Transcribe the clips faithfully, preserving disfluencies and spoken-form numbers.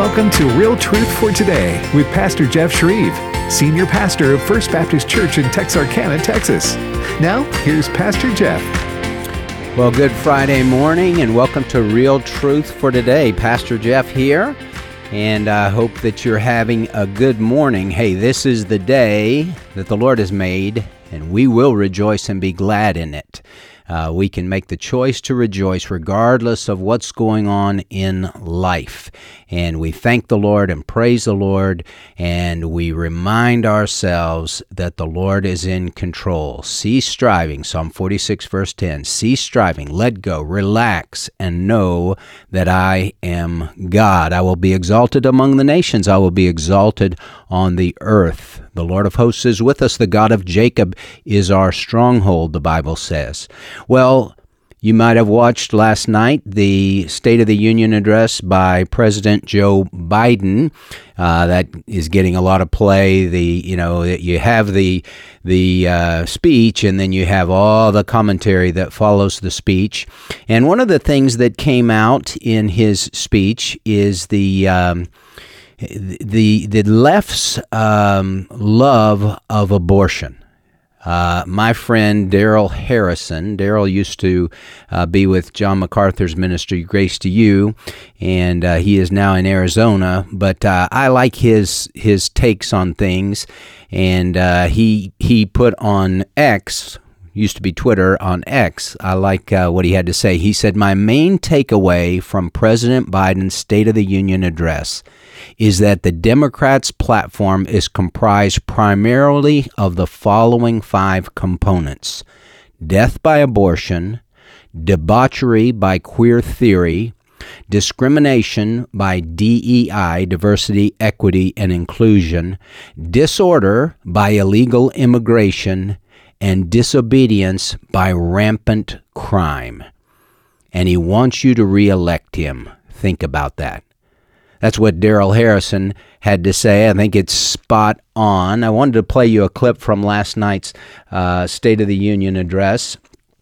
Welcome to Real Truth for Today with Pastor Jeff Shreve, Senior Pastor of First Baptist Church in Texarkana, Texas. Now, here's Pastor Jeff. Well, good Friday morning and welcome to Real Truth for Today. Pastor Jeff here, and I hope that you're having a good morning. Hey, this is the day that the Lord has made, and we will rejoice and be glad in it. Uh, we can make the choice to rejoice regardless of what's going on in life. And we thank the Lord and praise the Lord, and we remind ourselves that the Lord is in control. Cease striving, Psalm forty-six, verse ten. Cease striving, let go, relax, and know that I am God. I will be exalted among the nations. I will be exalted on the earth. The Lord of hosts is with us. The God of Jacob is our stronghold, the Bible says. Well, you might have watched last night the State of the Union address by President Joe Biden. Uh, that is getting a lot of play. The you know you have the the uh, speech, and then you have all the commentary that follows the speech. And one of the things that came out in his speech is the um, the the left's um, love of abortion. Uh, my friend Darrell Harrison, Darrell used to uh, be with John MacArthur's ministry, Grace to You, and uh, he is now in Arizona. But uh, I like his his takes on things, and uh, he he put on X, used to be Twitter, on X. I like uh, what he had to say. He said, "My main takeaway from President Biden's State of the Union address is that the Democrats' platform is comprised primarily of the following five components: death by abortion, debauchery by queer theory, discrimination by D E I, diversity, equity, and inclusion, disorder by illegal immigration, and disobedience by rampant crime." And he wants you to reelect him. Think about that. That's what Darrell Harrison had to say. I think it's spot on. I wanted to play you a clip from last night's uh, State of the Union address.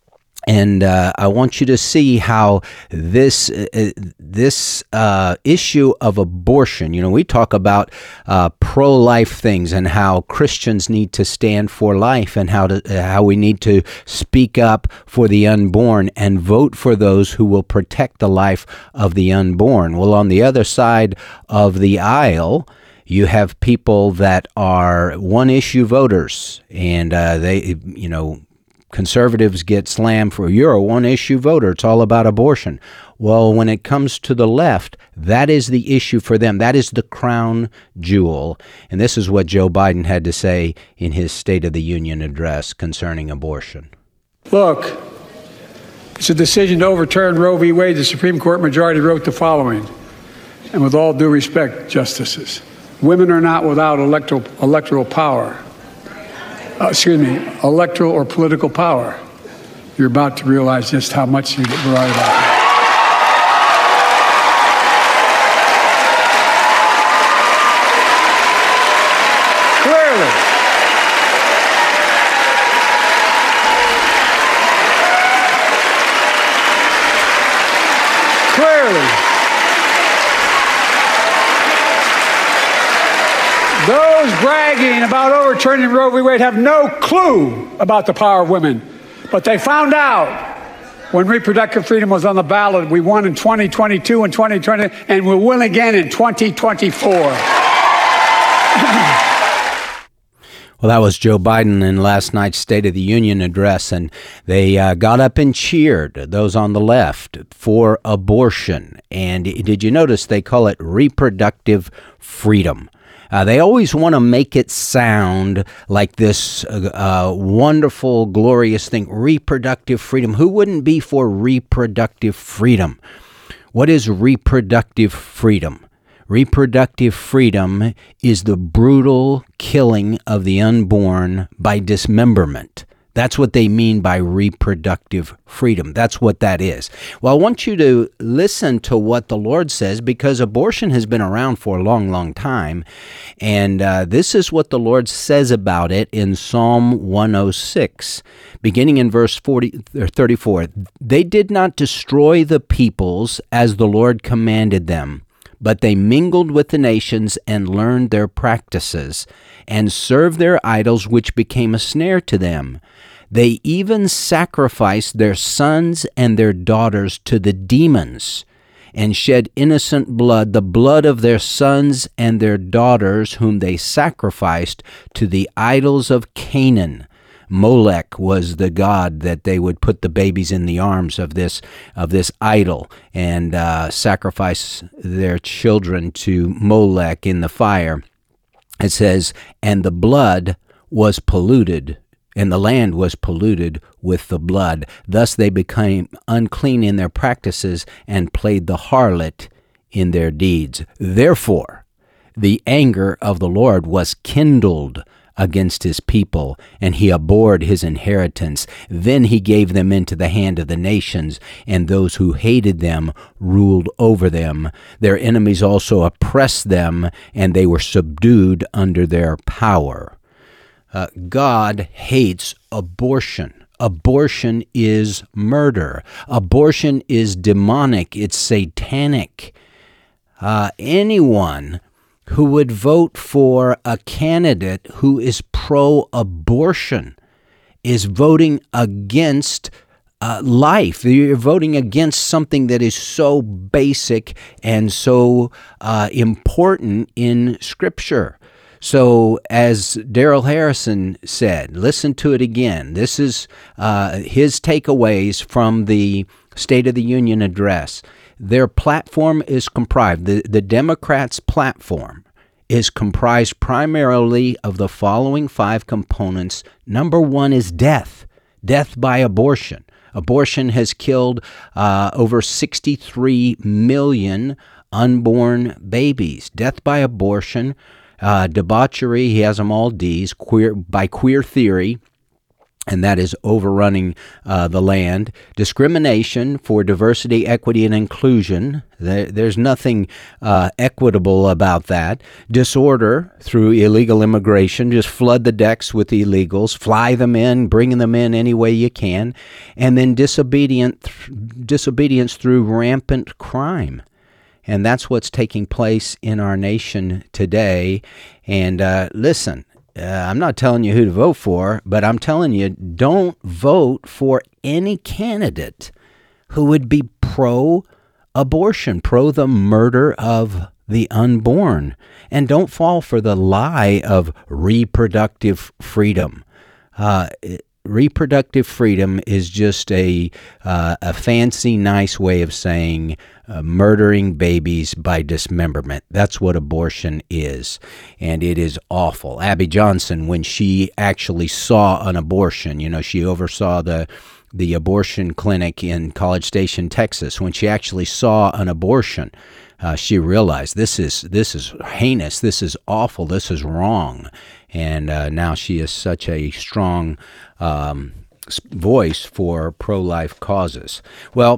And uh, I want you to see how this uh, this uh, issue of abortion, you know, we talk about uh, pro-life things and how Christians need to stand for life, and how to uh, how we need to speak up for the unborn and vote for those who will protect the life of the unborn. Well, on the other side of the aisle, you have people that are one-issue voters, and uh, they, you know, conservatives get slammed for, "You're a one-issue voter. It's all about abortion." Well, when it comes to the left, that is the issue for them. That is the crown jewel. And this is what Joe Biden had to say in his State of the Union address concerning abortion. Look, it's a decision to overturn Roe v. Wade. The Supreme Court majority wrote the following, and with all due respect, justices, women are not without electoral, electoral power. Uh, excuse me, electoral or political power. You're about to realize just how much you were right about that. Clearly. Clearly. Those bragging about overturning Roe v. Wade have no clue about the power of women. But they found out when reproductive freedom was on the ballot. We won in twenty twenty-two and twenty twenty, and we'll win again in twenty twenty-four. Well, that was Joe Biden in last night's State of the Union address, and they uh, got up and cheered, those on the left, for abortion. And did you notice they call it reproductive freedom? Uh, they always want to make it sound like this uh, uh, wonderful, glorious thing, reproductive freedom. Who wouldn't be for reproductive freedom? What is reproductive freedom? Reproductive freedom is the brutal killing of the unborn by dismemberment. That's what they mean by reproductive freedom. That's what that is. Well, I want you to listen to what the Lord says, because abortion has been around for a long, long time. And uh, this is what the Lord says about it in Psalm one oh six, beginning in verse forty, or thirty-four. They did not destroy the peoples as the Lord commanded them, But they mingled with the nations and learned their practices, and served their idols, which became a snare to them. They even sacrificed their sons and their daughters to the demons, and shed innocent blood, the blood of their sons and their daughters, whom they sacrificed to the idols of Canaan. Molech was the god that they would put the babies in the arms of this of this idol and uh, sacrifice their children to Molech in the fire. It says, and the blood was polluted, and the land was polluted with the blood. Thus they became unclean in their practices and played the harlot in their deeds. Therefore, the anger of the Lord was kindled against his people, and he abhorred his inheritance. Then he gave them into the hand of the nations, and those who hated them ruled over them. Their enemies also oppressed them, and they were subdued under their power. Uh, God hates abortion. Abortion is murder. Abortion is demonic. It's satanic. Uh, anyone who would vote for a candidate who is pro-abortion is voting against uh, life. You're voting against something that is so basic and so uh, important in Scripture. So as Darrell Harrison said, listen to it again. This is uh, his takeaways from the State of the Union address. Their platform is comprised, the, the Democrats' platform is comprised primarily of the following five components. Number one is death, death by abortion. Abortion has killed uh, over sixty-three million unborn babies. Death by abortion, uh, debauchery, he has them all D's, queer by queer theory, and that is overrunning uh, the land. Discrimination for diversity, equity, and inclusion. There, there's nothing uh, equitable about that. Disorder through illegal immigration. Just flood the decks with illegals, fly them in, bring them in any way you can. And then disobedient, disobedience through rampant crime. And that's what's taking place in our nation today. And uh, listen, Uh, I'm not telling you who to vote for, but I'm telling you, don't vote for any candidate who would be pro-abortion, pro the murder of the unborn. And don't fall for the lie of reproductive freedom. Uh, reproductive freedom is just a uh, a fancy, nice way of saying uh, murdering babies by dismemberment. That's what abortion is, and it is awful. Abby Johnson, when she actually saw an abortion, you know, she oversaw the the abortion clinic in College Station, Texas. When she actually saw an abortion, uh, she realized this is this is heinous, this is awful, this is wrong. And uh, now she is such a strong um, voice for pro-life causes. Well,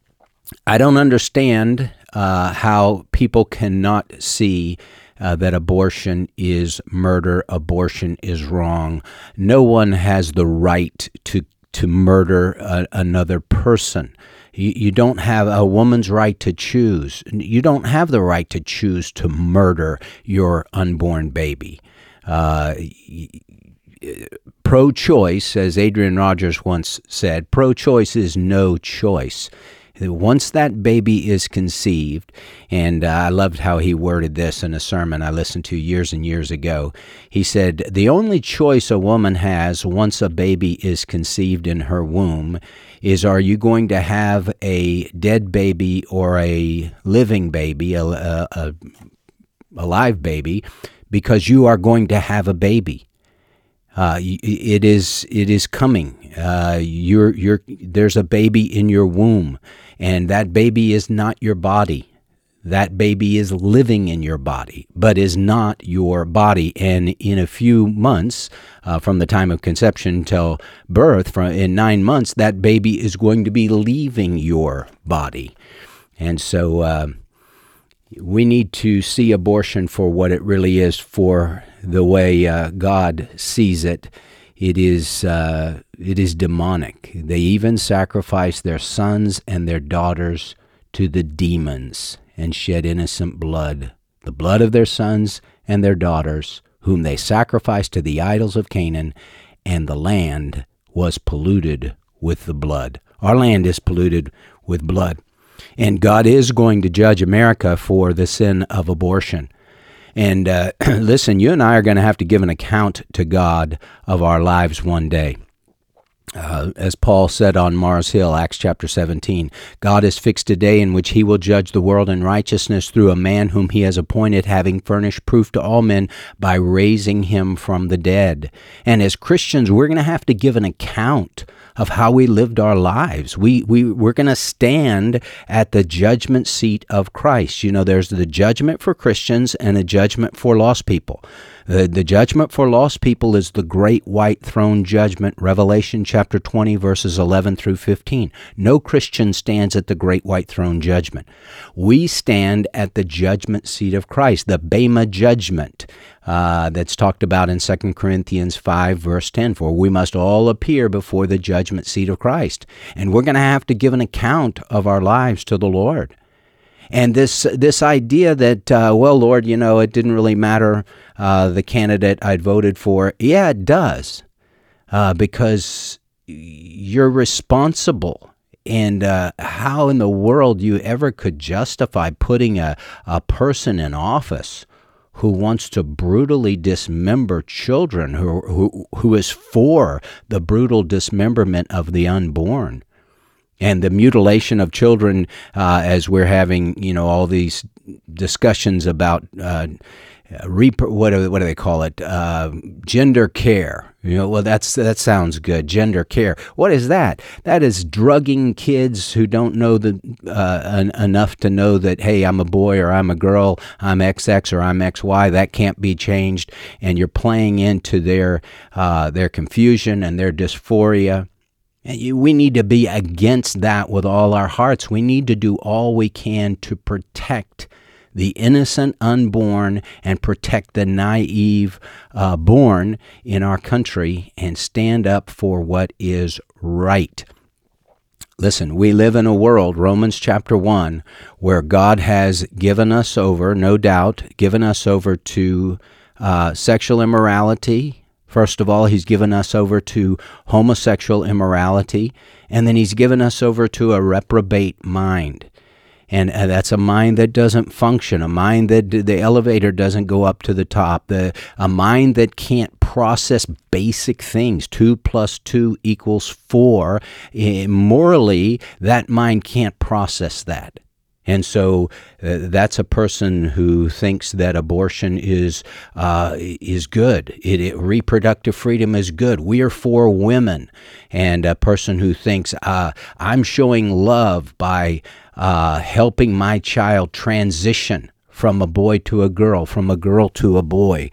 I don't understand uh, how people cannot see uh, that abortion is murder, abortion is wrong. No one has the right to to murder a, another person. You, you don't have a woman's right to choose. You don't have the right to choose to murder your unborn baby. Uh, pro-choice, as Adrian Rogers once said, pro-choice is no choice. Once that baby is conceived, and uh, I loved how he worded this in a sermon I listened to years and years ago. He said, the only choice a woman has once a baby is conceived in her womb is, are you going to have a dead baby or a living baby, a, a, a, a live baby, because you are going to have a baby. Uh, it is it is coming. Uh, you're you're there's a baby in your womb, and that baby is not your body. That baby is living in your body, but is not your body. And in a few months, uh, from the time of conception till birth, from in nine months, that baby is going to be leaving your body. And so uh, we need to see abortion for what it really is, for the way uh, God sees it. It is uh, it is demonic. They even sacrifice their sons and their daughters to the demons. and shed innocent blood, the blood of their sons and their daughters, whom they sacrificed to the idols of Canaan, and the land was polluted with the blood. Our land is polluted with blood. And God is going to judge America for the sin of abortion. And uh, listen, you and I are going to have to give an account to God of our lives one day. Uh, as Paul said on Mars Hill, Acts chapter seventeen, God has fixed a day in which he will judge the world in righteousness through a man whom he has appointed, having furnished proof to all men by raising him from the dead. And as Christians, we're going to have to give an account of how we lived our lives. We, we, we're going to stand at the judgment seat of Christ. You know, there's the judgment for Christians and a judgment for lost people. The, the judgment for lost people is the great white throne judgment, Revelation chapter twenty, verses eleven through fifteen. No Christian stands at the great white throne judgment. We stand at the judgment seat of Christ, the Bema judgment uh, that's talked about in Second Corinthians five, verse ten. For we must all appear before the judgment seat of Christ, and we're going to have to give an account of our lives to the Lord. And this this idea that, uh, well, Lord, you know, it didn't really matter uh, the candidate I'd voted for. Yeah, it does, uh, because you're responsible. And uh, how in the world you ever could justify putting a, a person in office who wants to brutally dismember children, who, who who is for the brutal dismemberment of the unborn? And the mutilation of children, uh, as we're having, you know, all these discussions about uh, rep- what do, what do they call it? Uh, gender care. You know, well, that's that sounds good. Gender care. What is that? That is drugging kids who don't know the uh, en- enough to know that, hey, I'm a boy or I'm a girl, I'm X X or I'm X Y. That can't be changed, and you're playing into their uh, their confusion and their dysphoria. We need to be against that with all our hearts. We need to do all we can to protect the innocent unborn and protect the naive uh, born in our country and stand up for what is right. Listen, we live in a world, Romans chapter one, where God has given us over, no doubt, given us over to uh, sexual immorality. First of all, he's given us over to homosexual immorality, and then he's given us over to a reprobate mind. And uh, that's a mind that doesn't function, a mind that the elevator doesn't go up to the top, the, a mind that can't process basic things. Two plus two equals four. Uh, morally, that mind can't process that. And so uh, that's a person who thinks that abortion is uh, is good. It, it, reproductive freedom is good. We are for women. And a person who thinks uh, I'm showing love by uh, helping my child transition from a boy to a girl, from a girl to a boy.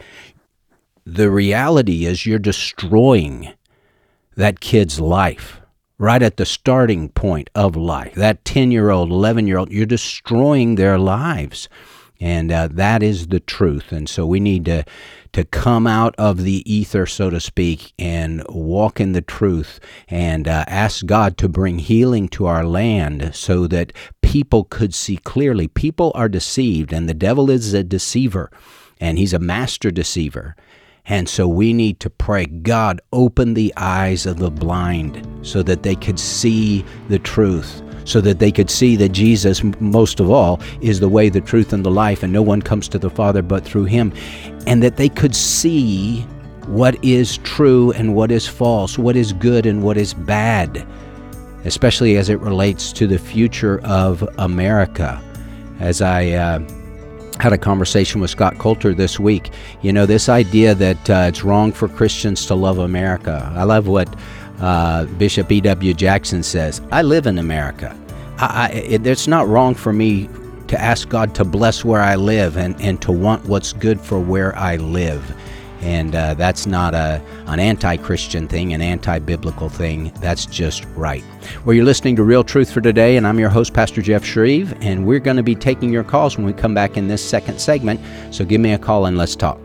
The reality is you're destroying that kid's life. Right at the starting point of life, that ten-year-old, eleven-year-old, you're destroying their lives. And uh, that is the truth. And so we need to, to come out of the ether, so to speak, and walk in the truth and uh, ask God to bring healing to our land so that people could see clearly. People are deceived, and the devil is a deceiver, and he's a master deceiver. And so we need to pray, God, open the eyes of the blind so that they could see the truth, so that they could see that Jesus, most of all, is the way, the truth, and the life, and no one comes to the Father but through him, and that they could see what is true and what is false, what is good and what is bad, especially as it relates to the future of America. As I... Uh, had a conversation with Scott Coulter this week. You know, this idea that uh, it's wrong for Christians to love America. I love what uh, Bishop E W Jackson says. I live in America. I, I, it, it's not wrong for me to ask God to bless where I live and, and to want what's good for where I live. And uh, that's not a an anti-Christian thing, an anti-biblical thing. That's just right. Well, you're listening to Real Truth for Today, and I'm your host, Pastor Jeff Shreve, and we're going to be taking your calls when we come back in this second segment. So give me a call and let's talk.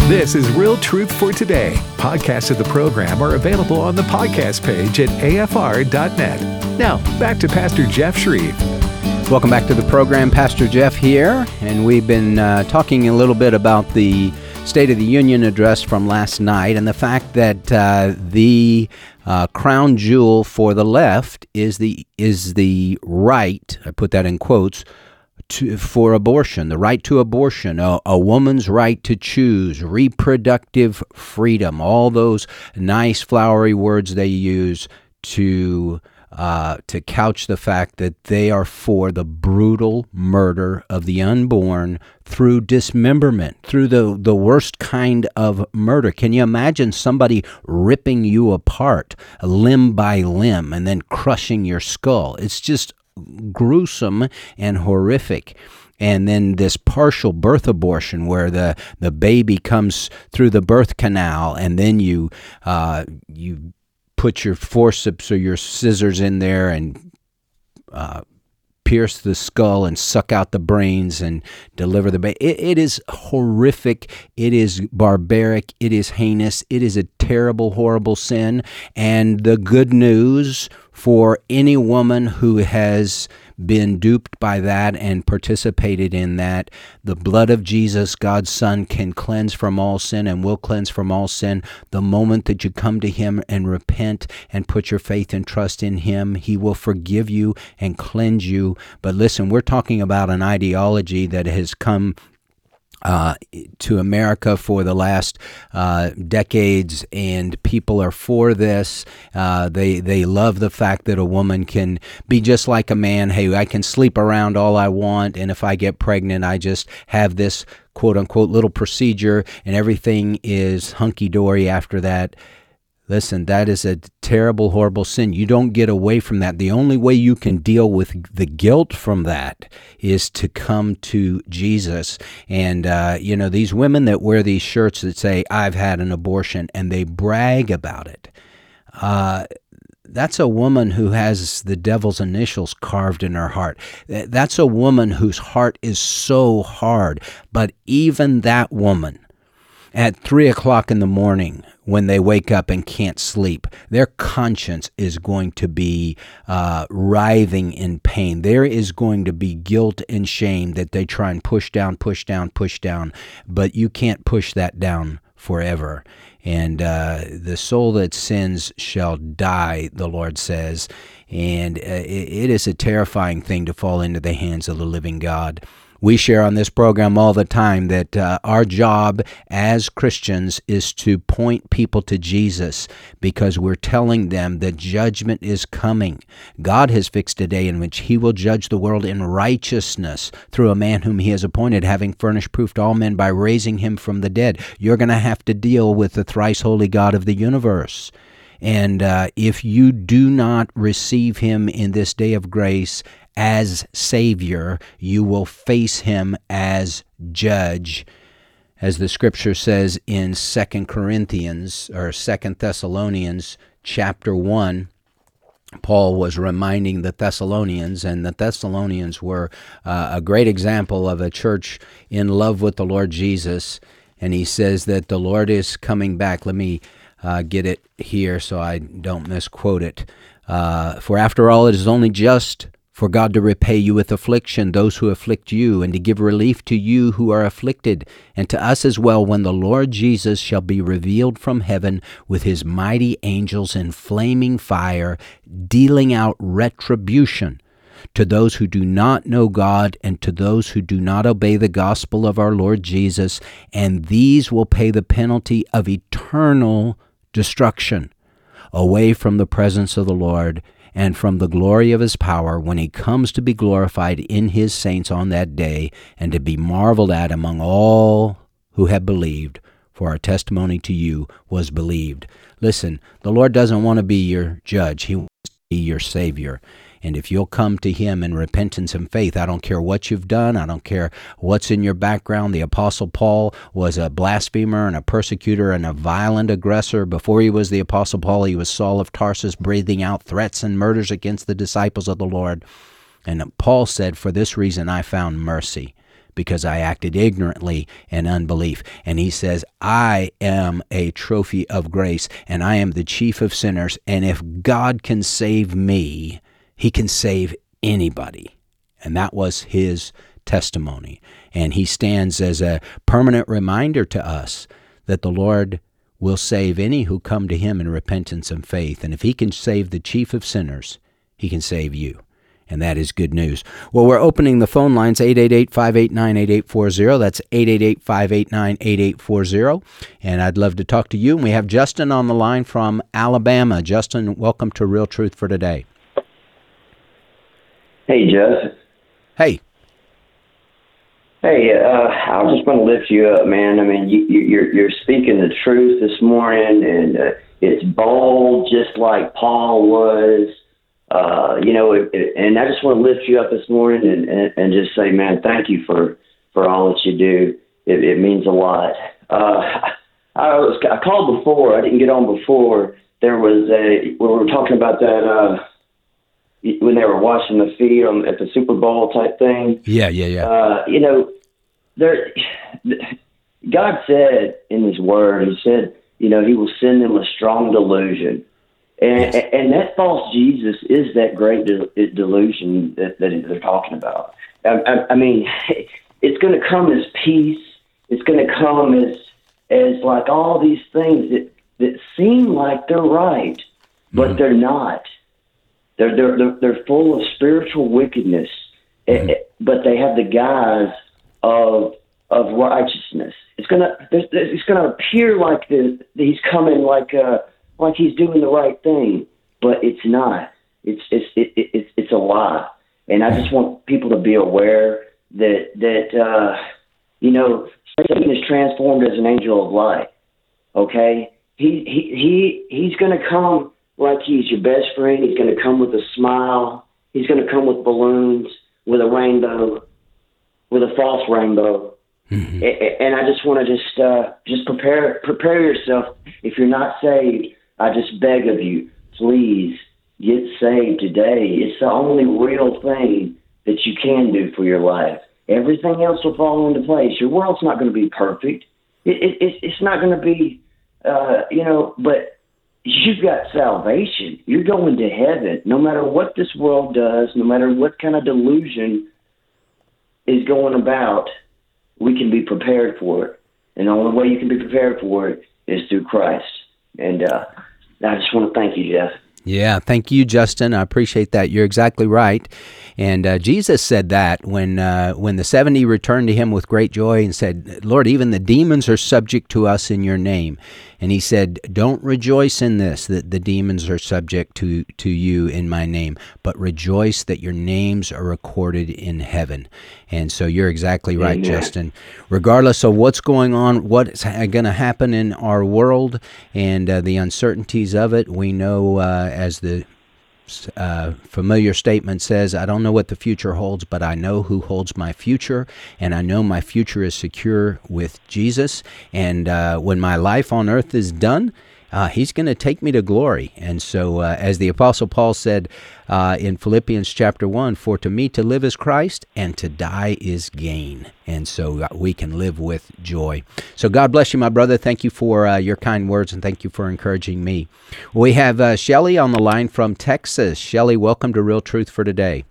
This is Real Truth for Today. Podcasts of the program are available on the podcast page at A F R dot net. Now, back to Pastor Jeff Shreve. Welcome back to the program. Pastor Jeff here, and we've been uh, talking a little bit about the State of the Union address from last night and the fact that uh, the uh, crown jewel for the left is the is the right, I put that in quotes, to, for abortion, the right to abortion, a, a woman's right to choose, reproductive freedom, all those nice flowery words they use to Uh, to couch the fact that they are for the brutal murder of the unborn through dismemberment, through the, the worst kind of murder. Can you imagine somebody ripping you apart limb by limb and then crushing your skull? It's just gruesome and horrific. And then this partial birth abortion where the, the baby comes through the birth canal and then you uh, you put your forceps or your scissors in there and uh, pierce the skull and suck out the brains and deliver the baby. It, it is horrific. It is barbaric. It is heinous. It is a terrible, horrible sin. And the good news for any woman who has been duped by that and participated in that, the blood of Jesus, God's Son, can cleanse from all sin and will cleanse from all sin. The moment that you come to Him and repent and put your faith and trust in Him, He will forgive you and cleanse you. But listen, we're talking about an ideology that has come Uh, to America for the last uh, decades, and people are for this. Uh, they they love the fact that a woman can be just like a man. Hey, I can sleep around all I want, and if I get pregnant, I just have this quote-unquote little procedure, and everything is hunky-dory after that. Listen, that is a terrible, horrible sin. You don't get away from that. The only way you can deal with the guilt from that is to come to Jesus. And, uh, you know, these women that wear these shirts that say, I've had an abortion, and they brag about it. Uh, that's a woman who has the devil's initials carved in her heart. That's a woman whose heart is so hard. But even that woman, at three o'clock in the morning, when they wake up and can't sleep, their conscience is going to be uh, writhing in pain. There is going to be guilt and shame that they try and push down, push down, push down, but you can't push that down forever. And uh, the soul that sins shall die, the Lord says. And uh, it, it is a terrifying thing to fall into the hands of the living God. We share on this program all the time that uh, our job as Christians is to point people to Jesus because we're telling them that judgment is coming. God has fixed a day in which He will judge the world in righteousness through a man whom He has appointed, having furnished proof to all men by raising Him from the dead. You're going to have to deal with the thrice holy God of the universe. And uh, if you do not receive Him in this day of grace as Savior, you will face Him as judge. As the Scripture says in Second Corinthians or Second Thessalonians chapter one, Paul was reminding the Thessalonians, and the Thessalonians were uh, a great example of a church in love with the Lord Jesus. And he says that the Lord is coming back. Let me uh, get it here so I don't misquote it. Uh, For after all, it is only just for God to repay you with affliction, those who afflict you, and to give relief to you who are afflicted, and to us as well, when the Lord Jesus shall be revealed from heaven with His mighty angels in flaming fire, dealing out retribution to those who do not know God and to those who do not obey the gospel of our Lord Jesus, and these will pay the penalty of eternal destruction away from the presence of the Lord and from the glory of His power when He comes to be glorified in His saints on that day and to be marveled at among all who have believed, for our testimony to you was believed. Listen, the Lord doesn't want to be your judge. He wants to be your Savior. And if you'll come to Him in repentance and faith, I don't care what you've done. I don't care what's in your background. The Apostle Paul was a blasphemer and a persecutor and a violent aggressor. Before he was the Apostle Paul, he was Saul of Tarsus, breathing out threats and murders against the disciples of the Lord. And Paul said, for this reason I found mercy, because I acted ignorantly in unbelief. And he says, I am a trophy of grace, and I am the chief of sinners. And if God can save me, he can save anybody. And that was his testimony. And he stands as a permanent reminder to us that the Lord will save any who come to him in repentance and faith. And if he can save the chief of sinners, he can save you. And that is good news. Well, we're opening the phone lines, eight eight eight, five eight nine, eight eight four zero. That's eight eight eight, five eight nine, eight eight four zero. And I'd love to talk to you. And we have Justin on the line from Alabama. Justin, welcome to Real Truth for Today. Hey, Jeff. Hey. Hey, uh, I just want to lift you up, man. I mean, you, you, you're you're speaking the truth this morning, and uh, it's bold, just like Paul was. Uh, you know, it, it, and I just want to lift you up this morning and, and, and just say, man, thank you for, for all that you do. It, it means a lot. Uh, I was I called before. I didn't get on before. There was a when we were talking about that. Uh, when they were watching the feed on, at the Super Bowl type thing. Yeah, yeah, yeah. Uh, you know, there, God said in his word, he said, you know, he will send them a strong delusion. And, yes. and that false Jesus is that great de- delusion that, that they're talking about. I, I, I mean, it's going to come as peace. It's going to come as, as like all these things that, that seem like they're right, but mm-hmm. they're not. They're, they're they're full of spiritual wickedness, mm-hmm. but they have the guise of of righteousness. It's gonna it's gonna appear like the, he's coming like uh like he's doing the right thing, but it's not. It's it's it, it, it's it's a lie. And I just want people to be aware that that uh, you know, Satan is transformed as an angel of light. Okay, he he he he's gonna come like he's your best friend. He's going to come with a smile. He's going to come with balloons, with a rainbow, with a false rainbow. Mm-hmm. And I just want to just uh, just prepare prepare yourself. If you're not saved, I just beg of you, please get saved today. It's the only real thing that you can do for your life. Everything else will fall into place. Your world's not going to be perfect. It, it, it's not going to be, uh, you know, but you've got salvation. You're going to heaven. No matter what this world does, no matter what kind of delusion is going about, we can be prepared for it. And the only way you can be prepared for it is through Christ. And uh, I just want to thank you, Jeff. Yeah, thank you, Justin. I appreciate that. You're exactly right. And uh, Jesus said that when uh, when the seventy returned to him with great joy and said, Lord, even the demons are subject to us in your name. And he said, don't rejoice in this, that the demons are subject to, to you in my name, but rejoice that your names are recorded in heaven. And so you're exactly right, Amen. Justin. Regardless of what's going on, what's going to happen in our world and uh, the uncertainties of it, we know uh, as the Uh, familiar statement says, I don't know what the future holds, but I know who holds my future, and I know my future is secure with Jesus. And uh, when my life on earth is done, uh, he's going to take me to glory. And so, uh, as the Apostle Paul said uh, in Philippians chapter one, for to me to live is Christ, and to die is gain. And so we can live with joy. So God bless you, my brother. Thank you for uh, your kind words, and thank you for encouraging me. We have uh, Shelley on the line from Texas. Shelley, welcome to Real Truth for Today.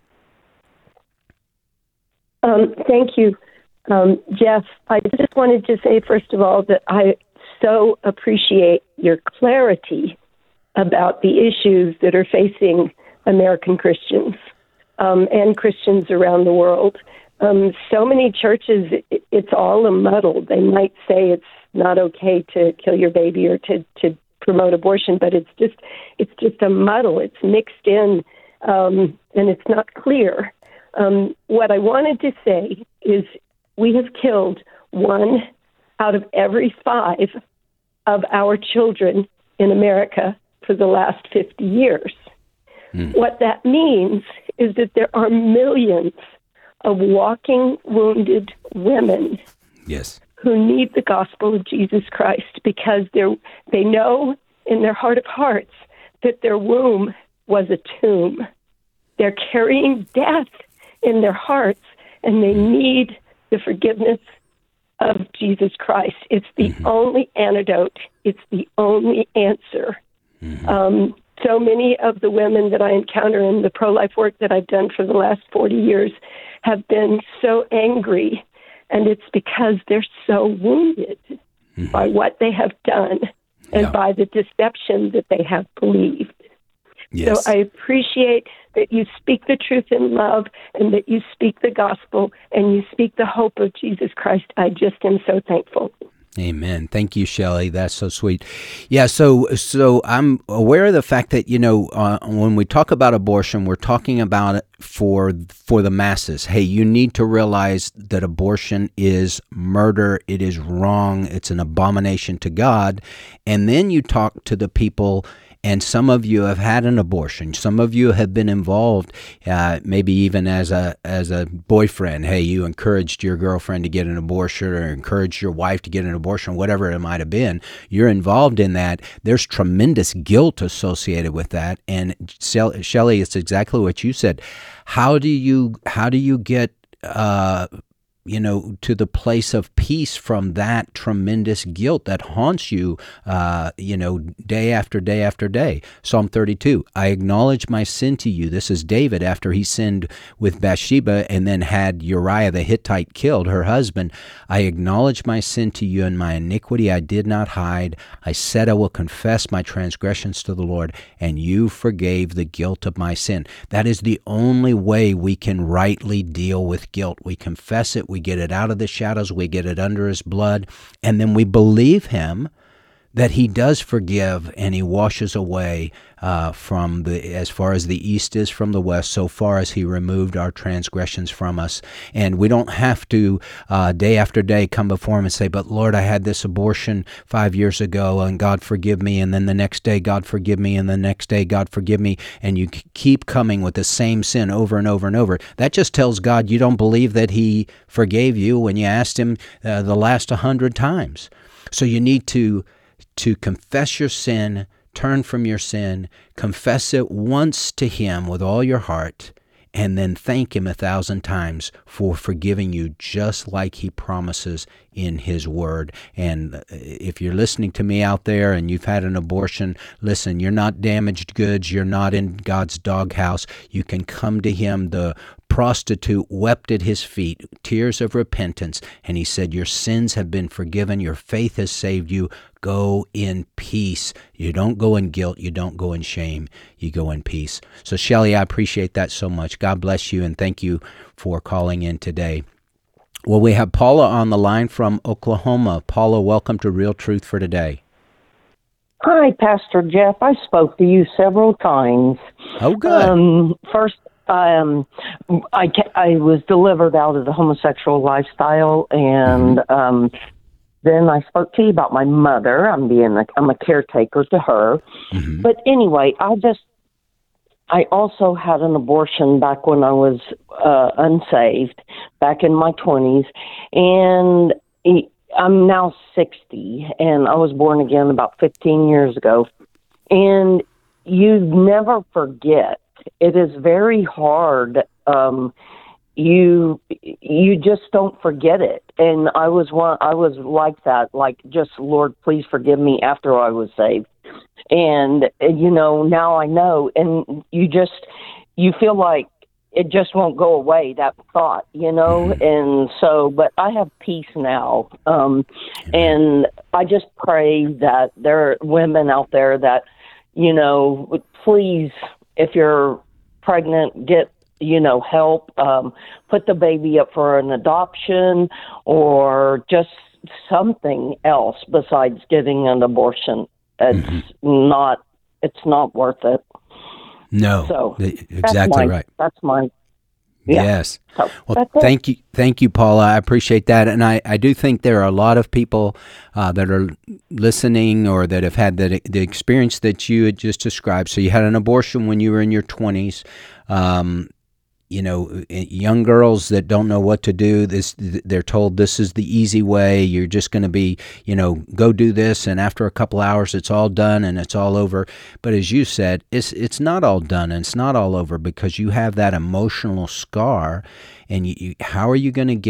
Um, thank you, um, Jeff. I just wanted to say, first of all, that I so appreciate your clarity about the issues that are facing American Christians um, and Christians around the world. Um, so many churches, it, it's all a muddle. They might say it's not okay to kill your baby or to, to promote abortion, but it's just it's just a muddle. It's mixed in, um, and it's not clear. Um, what I wanted to say is we have killed one out of every five of our children in America for the last fifty years. Mm. What that means is that there are millions of walking wounded women yes. who need the gospel of Jesus Christ because they they know in their heart of hearts that their womb was a tomb. They're carrying death in their hearts, and they need the forgiveness of Jesus Christ. It's the mm-hmm. only antidote. It's the only answer. Mm-hmm. Um, so many of the women that I encounter in the pro-life work that I've done for the last forty years have been so angry, and it's because they're so wounded mm-hmm. by what they have done and yeah. by the deception that they have believed. Yes. So I appreciate that you speak the truth in love and that you speak the gospel and you speak the hope of Jesus Christ. I just am so thankful. Amen. Thank you, Shelley. That's so sweet. Yeah, so so I'm aware of the fact that, you know, uh, when we talk about abortion, we're talking about it for for the masses. Hey, you need to realize that abortion is murder. It is wrong. It's an abomination to God. And then you talk to the people, and some of you have had an abortion. Some of you have been involved, uh, maybe even as a as a boyfriend. Hey, you encouraged your girlfriend to get an abortion or encouraged your wife to get an abortion, whatever it might have been. You're involved in that. There's tremendous guilt associated with that. And Shelley, it's exactly what you said. How do you how do you get uh, you know, to the place of peace from that tremendous guilt that haunts you, uh, you know, day after day after day? Psalm thirty-two, I acknowledge my sin to you. This is David after he sinned with Bathsheba and then had Uriah the Hittite killed, her husband. I acknowledge my sin to you, and my iniquity I did not hide. I said I will confess my transgressions to the Lord, and you forgave the guilt of my sin. That is the only way we can rightly deal with guilt. We confess it. We get it out of the shadows, we get it under his blood, and then we believe him that he does forgive and he washes away uh, from the, as far as the east is from the west, so far as he removed our transgressions from us. And we don't have to uh, day after day come before him and say, but Lord, I had this abortion five years ago and God forgive me. And then the next day, God forgive me. And the next day, God forgive me. And you keep coming with the same sin over and over and over. That just tells God you don't believe that he forgave you when you asked him uh, the last a hundred times. So you need to to confess your sin, turn from your sin, confess it once to him with all your heart, and then thank him a thousand times for forgiving you just like he promises in his word. And if you're listening to me out there and you've had an abortion, listen, you're not damaged goods. You're not in God's doghouse. You can come to him. The prostitute wept at his feet, tears of repentance, and he said, your sins have been forgiven. Your faith has saved you. Go in peace. You don't go in guilt. You don't go in shame. You go in peace. So, Shelley, I appreciate that so much. God bless you, and thank you for calling in today. Well, we have Paula on the line from Oklahoma. Paula, welcome to Real Truth for Today. Hi, Pastor Jeff. I spoke to you several times. Oh, good. Um, first, um, I, I was delivered out of the homosexual lifestyle, and mm-hmm. um, then I spoke to you about my mother. I'm being a, I'm a caretaker to her. Mm-hmm. But anyway, I just, I also had an abortion back when I was uh, unsaved, back in my twenties, and I'm now sixty, and I was born again about fifteen years ago. And you never forget. It is very hard. Um, you you just don't forget it. And I was one. I was like that. Like, just, Lord, please forgive me after I was saved. And, you know, now I know. And you just, you feel like it just won't go away, that thought, you know? And so, but I have peace now. Um, and I just pray that there are women out there that, you know, please, if you're pregnant, get, you know, help, um, put the baby up for an adoption or just something else besides getting an abortion. It's mm-hmm. not, it's not worth it. No, so exactly my, right. That's my, yeah. Yes. So well, thank you. Thank you, Paula. I appreciate that. And I, I do think there are a lot of people uh, that are listening or that have had the, the experience that you had just described. So you had an abortion when you were in your twenties. Um, you know, young girls that don't know what to do, this, they're told this is the easy way. You're just going to be, you know, go do this. And after a couple hours, it's all done and it's all over. But as you said, it's, it's not all done and it's not all over because you have that emotional scar. And you, you, how are you going to get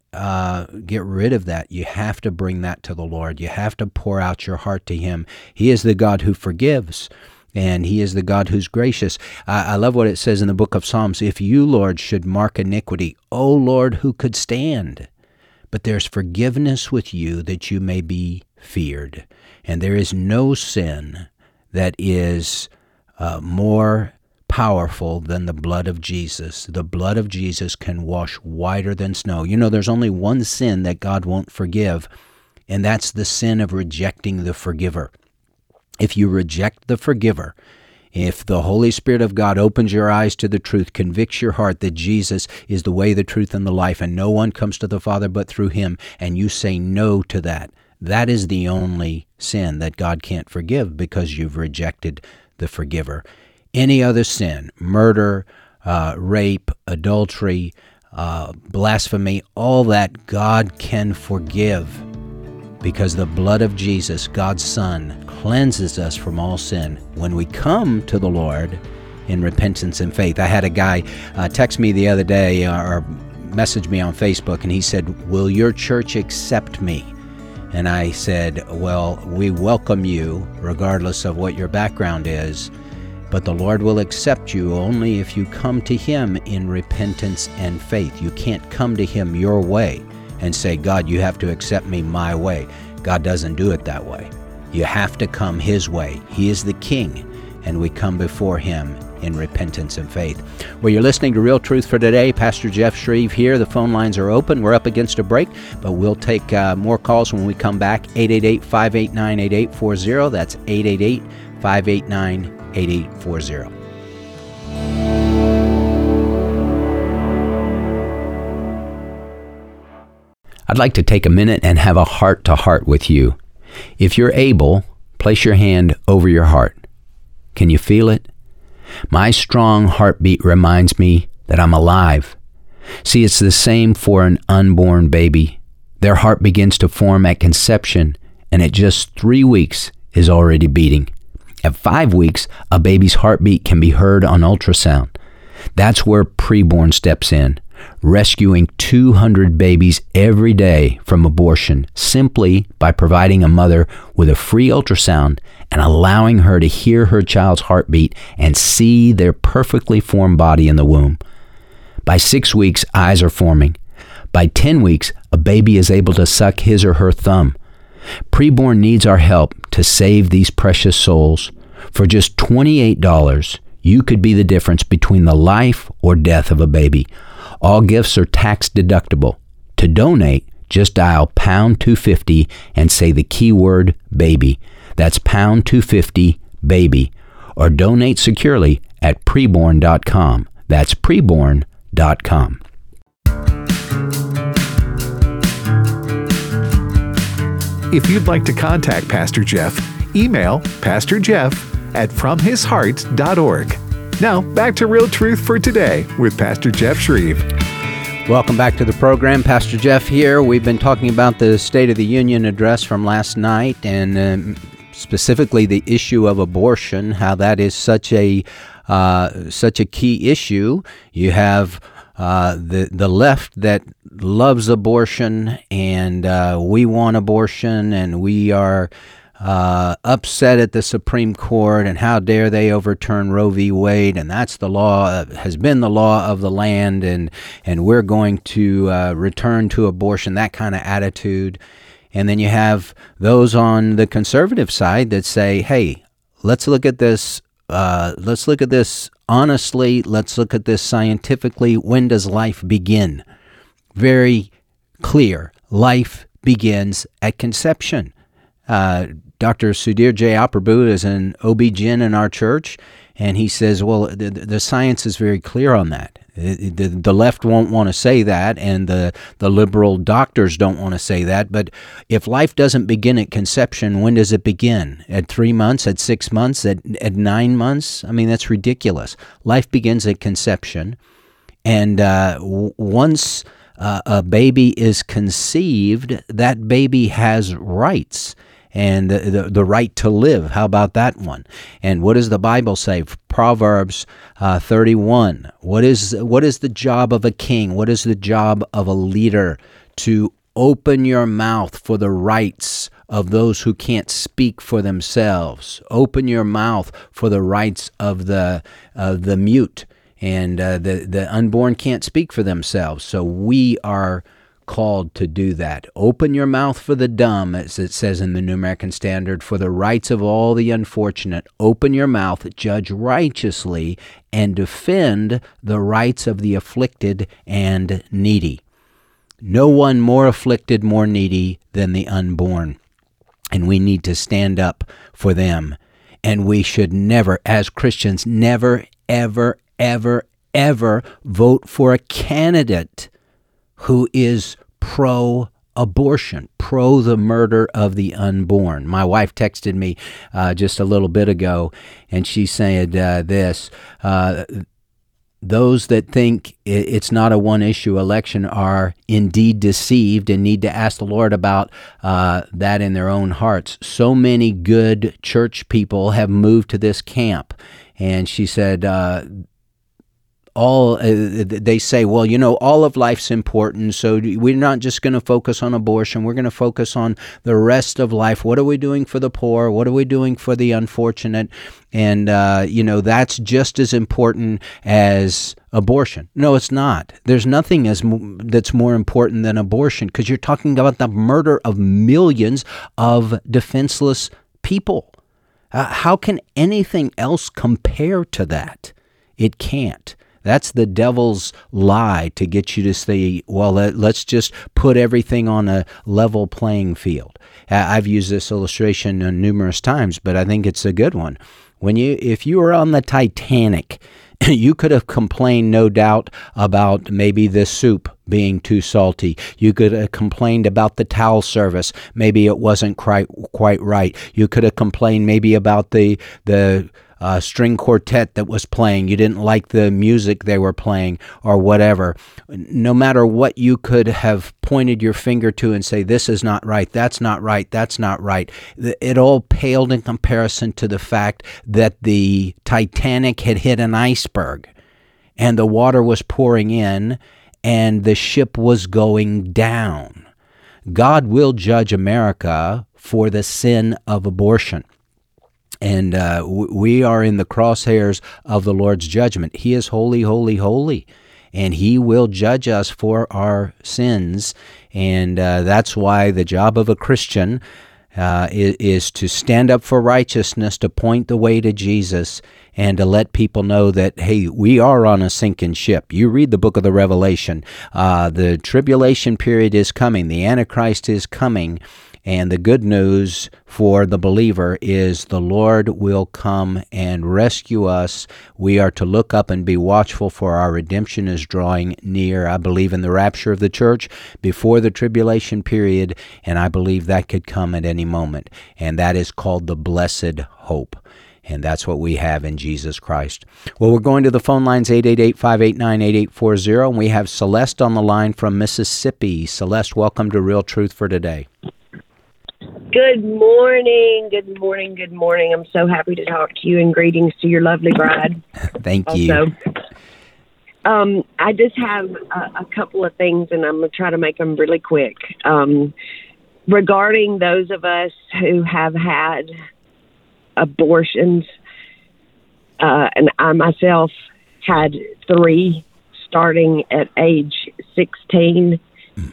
uh, get rid of that. You have to bring that to the Lord. You have to pour out your heart to Him. He is the God who forgives, and He is the God who's gracious. I, I love what it says in the book of Psalms. If you, Lord, should mark iniquity, O Lord, who could stand? But there's forgiveness with you that you may be feared. And there is no sin that is uh, more powerful than the blood of Jesus. The blood of Jesus can wash whiter than snow. You know, there's only one sin that God won't forgive, and that's the sin of rejecting the forgiver. If you reject the forgiver, if the Holy Spirit of God opens your eyes to the truth, convicts your heart that Jesus is the way, the truth, and the life, and no one comes to the Father but through Him, and you say no to that, that is the only sin that God can't forgive, because you've rejected the forgiver. Any other sin, murder, uh, rape, adultery, uh, blasphemy, all that God can forgive, because the blood of Jesus, God's Son, cleanses us from all sin when we come to the Lord in repentance and faith. I had a guy uh, text me the other day uh, or message me on Facebook, and he said, "Will your church accept me?" And I said, "Well, we welcome you regardless of what your background is, but the Lord will accept you only if you come to Him in repentance and faith. You can't come to Him your way and say, 'God, you have to accept me my way.' God doesn't do it that way. You have to come His way. He is the King, and we come before Him in repentance and faith." Well, you're listening to Real Truth for Today. Pastor Jeff Shreve here. The phone lines are open. We're up against a break, but we'll take uh, more calls when we come back. eight eight eight, five eight nine, eight eight four zero. That's eight eight eight, five eight nine, eight eight four zero. I'd like to take a minute and have a heart-to-heart with you. If you're able, place your hand over your heart. Can you feel it? My strong heartbeat reminds me that I'm alive. See, it's the same for an unborn baby. Their heart begins to form at conception, and at just three weeks is already beating. At five weeks, a baby's heartbeat can be heard on ultrasound. That's where preborn steps in, rescuing two hundred babies every day from abortion simply by providing a mother with a free ultrasound and allowing her to hear her child's heartbeat and see their perfectly formed body in the womb. By six weeks, eyes are forming. By ten weeks, a baby is able to suck his or her thumb. Preborn needs our help to save these precious souls. For just twenty-eight dollars, you could be the difference between the life or death of a baby. All gifts are tax deductible. To donate, just dial pound two fifty and say the keyword baby. That's pound two fifty baby. Or donate securely at preborn dot com. That's preborn dot com. If you'd like to contact Pastor Jeff, email Pastor Jeff at from his heart dot org. Now, back to Real Truth for Today with Pastor Jeff Shreve. Welcome back to the program. Pastor Jeff here. We've been talking about the State of the Union address from last night, and um, specifically the issue of abortion, how that is such a uh, such a key issue. You have uh, the the left that loves abortion, and uh, we want abortion, and we are Uh, upset at the Supreme Court, and how dare they overturn Roe v. Wade, and that's the law, uh, has been the law of the land, and and we're going to uh, return to abortion, that kind of attitude. And then you have those on the conservative side that say, hey, let's look at this, uh, let's look at this honestly, let's look at this scientifically. When does life begin? Very clear. Life begins at conception. Uh, Doctor Sudhir J. Aprabu is an O B G Y N in our church, and he says, well, the, the science is very clear on that. The, the, the left won't want to say that, and the, the liberal doctors don't want to say that, but if life doesn't begin at conception, when does it begin? At three months, at six months, at, at nine months? I mean, that's ridiculous. Life begins at conception, and uh, w- once uh, a baby is conceived, that baby has rights. And the, the the right to live. How about that one? And what does the Bible say? Proverbs uh, thirty-one. What is what is the job of a king? What is the job of a leader? to open your mouth for the rights of those who can't speak for themselves. Open your mouth for the rights of the of the mute, and uh, the the unborn can't speak for themselves. So we are called to do that. Open your mouth for the dumb, as it says in the New American Standard, for the rights of all the unfortunate. Open your mouth, judge righteously, and defend the rights of the afflicted and needy. No one more afflicted, more needy than the unborn. And we need to stand up for them. And we should never, as Christians, never, ever, ever, ever vote for a candidate who is pro-abortion, pro the murder of the unborn. My wife texted me uh, just a little bit ago, and she said uh, this, uh, those that think it's not a one-issue election are indeed deceived and need to ask the Lord about uh, that in their own hearts. So many good church people have moved to this camp. And she said, uh, all uh, they say, well, you know, all of life's important, so we're not just going to focus on abortion. We're going to focus on the rest of life. What are we doing for the poor? What are we doing for the unfortunate? And, uh, you know, that's just as important as abortion. No, it's not. There's nothing as that's more important than abortion, because you're talking about the murder of millions of defenseless people. Uh, how can anything else compare to that? It can't. That's the devil's lie to get you to say, well, let's just put everything on a level playing field. I've used this illustration numerous times, but I think it's a good one. When you, if you were on the Titanic, you could have complained, no doubt, about maybe the soup being too salty. You could have complained about the towel service. Maybe it wasn't quite quite right. You could have complained maybe about the the uh, string quartet that was playing. You didn't like the music they were playing or whatever. No matter what you could have pointed your finger to and say, this is not right, that's not right, that's not right. It all paled in comparison to the fact that the Titanic had hit an iceberg and the water was pouring in and the ship was going down. God will judge America for the sin of abortion. And uh, we are in the crosshairs of the Lord's judgment. He is holy, holy, holy. And he will judge us for our sins. And uh, that's why the job of a Christian uh, is, is to stand up for righteousness, to point the way to Jesus, and to let people know that, hey, we are on a sinking ship. You read the book of the Revelation. Uh, the tribulation period is coming. The Antichrist is coming. And the good news for the believer is the Lord will come and rescue us. We are to look up and be watchful, for our redemption is drawing near. I believe in the rapture of the church before the tribulation period, and I believe that could come at any moment. And that is called the blessed hope. And that's what we have in Jesus Christ. Well, we're going to the phone lines, eight eight eight, five eight nine, eight eight four zero, and we have Celeste on the line from Mississippi. Celeste, welcome to Real Truth for Today. Good morning, good morning, good morning. I'm so happy to talk to you, and greetings to your lovely bride. Thank also. you. Um, I just have a, a couple of things, and I'm going to try to make them really quick. Um, regarding those of us who have had abortions, uh, and I myself had three starting at age sixteen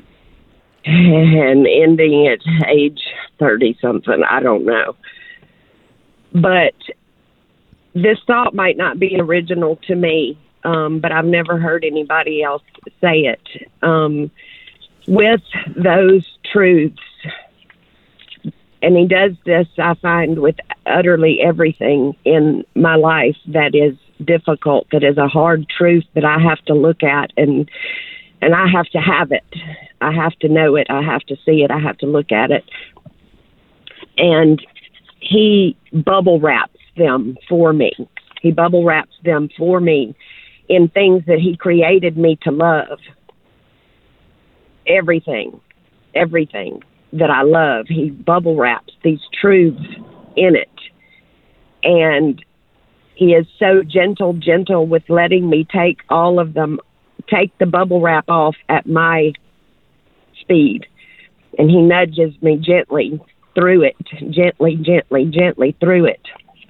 and ending at age thirty-something. I don't know. But this thought might not be original to me, um, but I've never heard anybody else say it. Um, with those truths, and he does this, I find, with utterly everything in my life that is difficult, that is a hard truth that I have to look at, and and I have to have it. I have to know it. I have to see it. I have to look at it. And he bubble wraps them for me. He bubble wraps them for me in things that he created me to love. Everything, everything that I love, he bubble wraps these truths in it. And he is so gentle, gentle with letting me take all of them, take the bubble wrap off at my speed. And he nudges me gently through it, gently, gently, gently through it.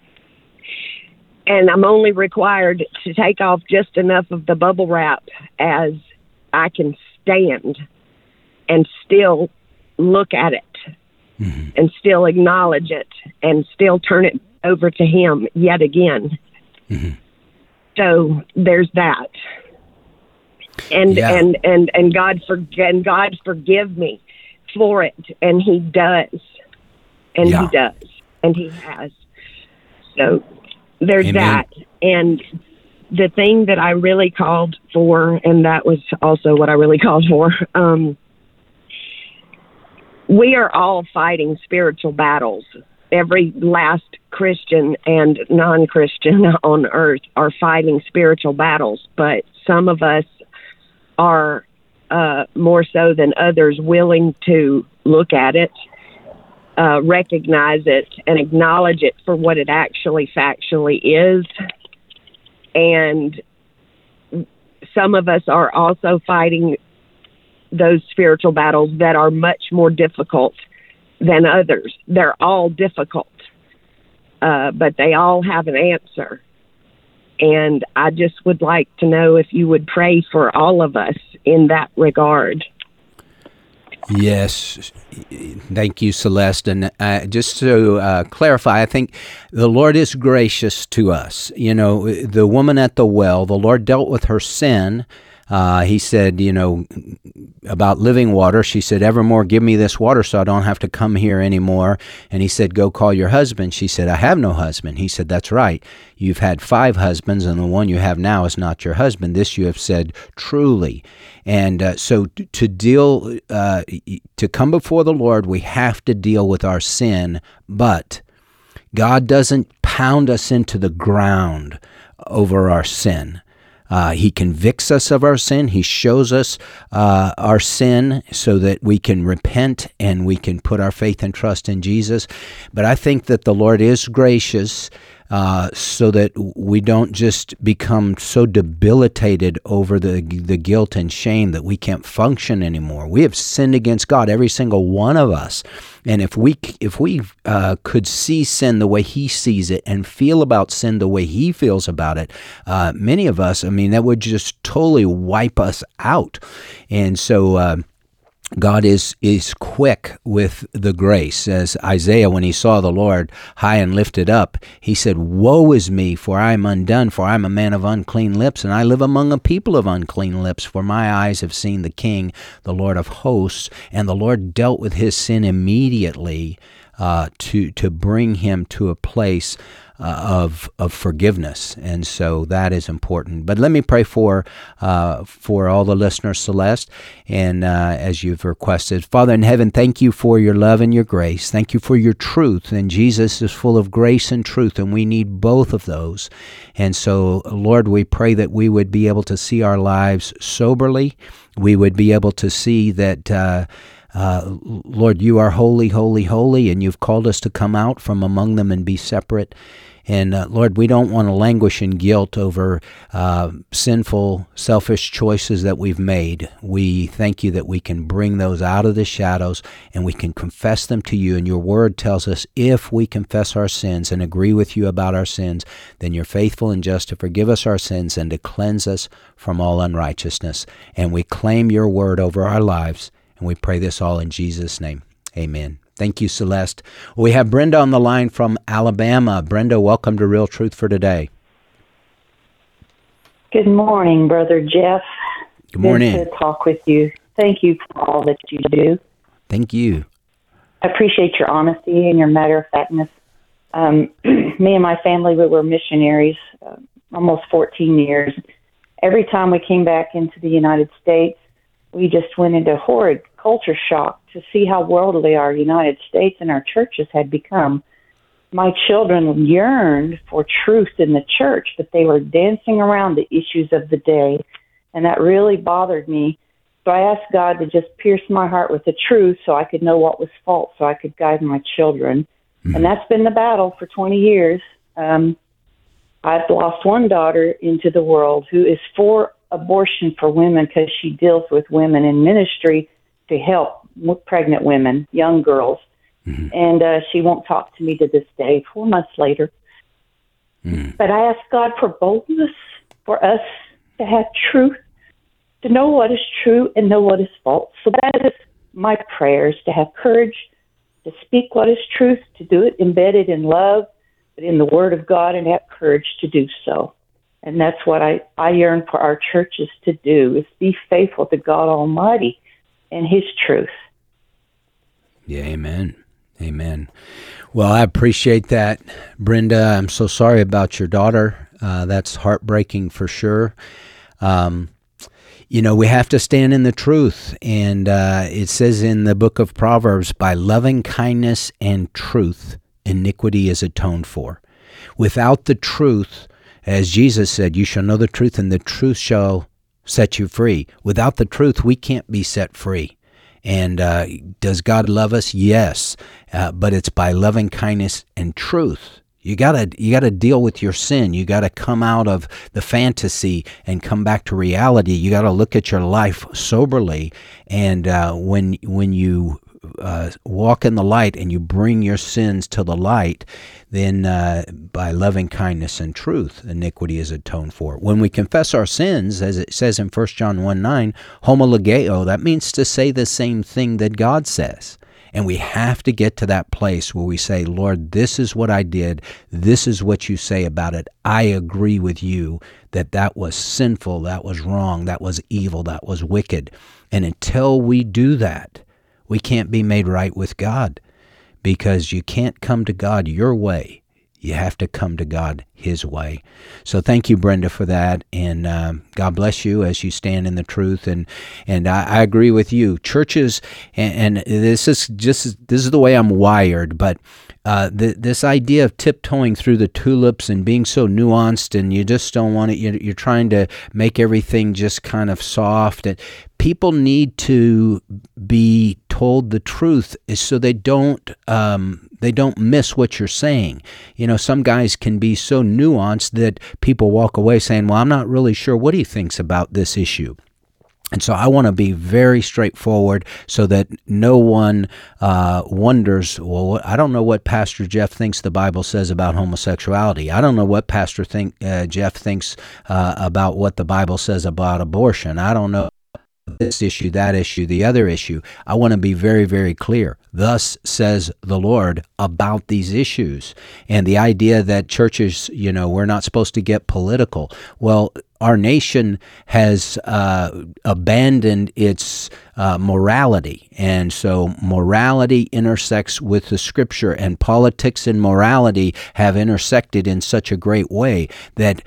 And I'm only required to take off just enough of the bubble wrap as I can stand and still look at it, mm-hmm. and still acknowledge it, and still turn it over to him yet again. Mm-hmm. So there's that. And, yeah. and, and, and God for, and God forgive me for it. And he does. And yeah. he does. And he has. So there's Amen. That. And the thing that I really called for, and that was also what I really called for, um, we are all fighting spiritual battles. Every last Christian and non-Christian on earth are fighting spiritual battles, but some of us are uh, more so than others willing to look at it, uh, recognize it, and acknowledge it for what it actually factually is. And some of us are also fighting those spiritual battles that are much more difficult than others. They're all difficult, uh, but they all have an answer. And I just would like to know if you would pray for all of us in that regard. Yes. Thank you, Celeste. And uh, just to uh, clarify, I think the Lord is gracious to us. You know, the woman at the well, the Lord dealt with her sin. Uh, he said, you know, about living water. She said, evermore give me this water so I don't have to come here anymore. And he said, go call your husband. She said, I have no husband. He said, that's right. You've had five husbands, and the one you have now is not your husband. This you have said truly. And uh, so t- to deal, uh, to come before the Lord, we have to deal with our sin, but God doesn't pound us into the ground over our sin. Uh, he convicts us of our sin. He shows us uh, our sin so that we can repent and we can put our faith and trust in Jesus. But I think that the Lord is gracious uh, so that we don't just become so debilitated over the the guilt and shame that we can't function anymore. We have sinned against God, every single one of us. And if we if we uh, could see sin the way He sees it and feel about sin the way He feels about it, uh, many of us, I mean, that would just totally wipe us out. And so uh, God is is quick with the grace. As Isaiah, when he saw the Lord high and lifted up, he said, woe is me, for I am undone, for I am a man of unclean lips, and I live among a people of unclean lips, for my eyes have seen the King, the Lord of hosts. And the Lord dealt with his sin immediately uh, to to bring him to a place Uh, of of forgiveness, and so that is important. But let me pray for uh, for all the listeners, Celeste, and uh, as you've requested. Father in heaven, thank you for your love and your grace. Thank you for your truth, and Jesus is full of grace and truth, and we need both of those. And so, Lord, we pray that we would be able to see our lives soberly. We would be able to see that uh, Uh, Lord, you are holy, holy, holy, and you've called us to come out from among them and be separate. And uh, Lord, we don't want to languish in guilt over uh, sinful, selfish choices that we've made. We thank you that we can bring those out of the shadows and we can confess them to you. And your word tells us if we confess our sins and agree with you about our sins, then you're faithful and just to forgive us our sins and to cleanse us from all unrighteousness. And we claim your word over our lives. And we pray this all in Jesus' name. Amen. Thank you, Celeste. We have Brenda on the line from Alabama. Brenda, welcome to Real Truth for Today. Good morning, Brother Jeff. Good morning. Good to talk with you. Thank you for all that you do. Thank you. I appreciate your honesty and your matter-of-factness. Um, me and my family, we were missionaries uh, almost fourteen years. Every time we came back into the United States, we just went into horrid culture shock to see how worldly our United States and our churches had become. My children yearned for truth in the church, but they were dancing around the issues of the day, and that really bothered me. So I asked God to just pierce my heart with the truth so I could know what was false, so I could guide my children. Mm-hmm. And that's been the battle for twenty years. Um, I've lost one daughter into the world who is for abortion for women because she deals with women in ministry, to help with pregnant women, young girls. Mm-hmm. And uh, she won't talk to me to this day, four months later. Mm-hmm. But I ask God for boldness, for us to have truth, to know what is true and know what is false. So that is my prayers, to have courage, to speak what is truth, to do it embedded in love, but in the Word of God, and have courage to do so. And that's what I, I yearn for our churches to do, is be faithful to God Almighty and His truth. Yeah, amen. Amen. Well, I appreciate that, Brenda. I'm so sorry about your daughter. Uh, that's heartbreaking for sure. Um, you know, we have to stand in the truth. And uh, it says in the book of Proverbs, by loving kindness and truth, iniquity is atoned for. Without the truth, as Jesus said, you shall know the truth, and the truth shall set you free. Without the truth, we can't be set free. And uh, does God love us? Yes, uh, but it's by loving kindness and truth. You gotta you gotta deal with your sin. You gotta come out of the fantasy and come back to reality. You gotta look at your life soberly. And uh, when when you uh, walk in the light and you bring your sins to the light, then uh, by loving kindness and truth, iniquity is atoned for. When we confess our sins, as it says in First John one nine, homologeo, that means to say the same thing that God says. And we have to get to that place where we say, Lord, this is what I did. This is what you say about it. I agree with you that that was sinful, that was wrong, that was evil, that was wicked. And until we do that, we can't be made right with God, because you can't come to God your way. You have to come to God His way. So thank you, Brenda, for that, and um, God bless you as you stand in the truth. And and I, I agree with you. Churches, and, and this is just this is the way I'm wired, but uh, the, this idea of tiptoeing through the tulips and being so nuanced, and you just don't want it. You're, you're trying to make everything just kind of soft. And people need to be told the truth, is so they don't um, they don't miss what you're saying. You know, some guys can be so nuanced that people walk away saying, well, I'm not really sure what he thinks about this issue. And so I want to be very straightforward so that no one uh, wonders, well, I don't know what Pastor Jeff thinks the Bible says about homosexuality. I don't know what Pastor think, uh, Jeff thinks uh, about what the Bible says about abortion. I don't know this issue, that issue, the other issue. I want to be very, very clear. Thus says the Lord about these issues. And the idea that churches, you know, we're not supposed to get political. Well, our nation has uh, abandoned its uh, morality. And so morality intersects with the Scripture, and politics and morality have intersected in such a great way that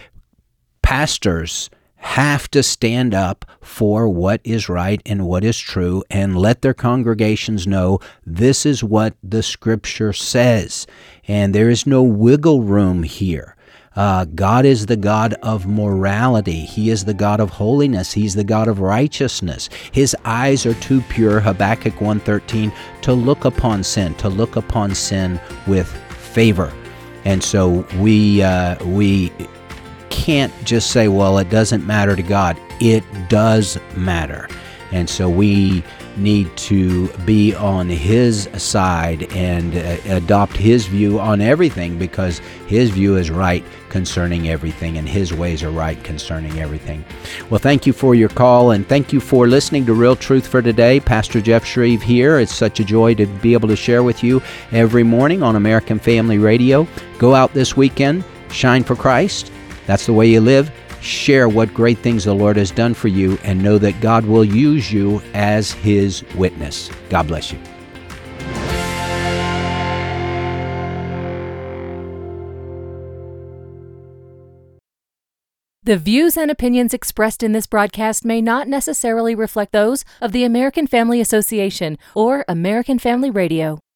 pastors have to stand up for what is right and what is true, and let their congregations know this is what the Scripture says. And there is no wiggle room here. Uh, God is the God of morality. He is the God of holiness. He's the God of righteousness. His eyes are too pure, Habakkuk one thirteen, to look upon sin, to look upon sin with favor. And so we uh, we can't just say, well, it doesn't matter to God. It does matter. And so we need to be on His side and uh, adopt His view on everything, because His view is right concerning everything, and His ways are right concerning everything. Well, thank you for your call, and thank you for listening to Real Truth for Today. Pastor Jeff Shreve here. It's such a joy to be able to share with you every morning on American Family Radio. Go out this weekend, shine for Christ. That's the way you live. Share what great things the Lord has done for you, and know that God will use you as His witness. God bless you. The views and opinions expressed in this broadcast may not necessarily reflect those of the American Family Association or American Family Radio.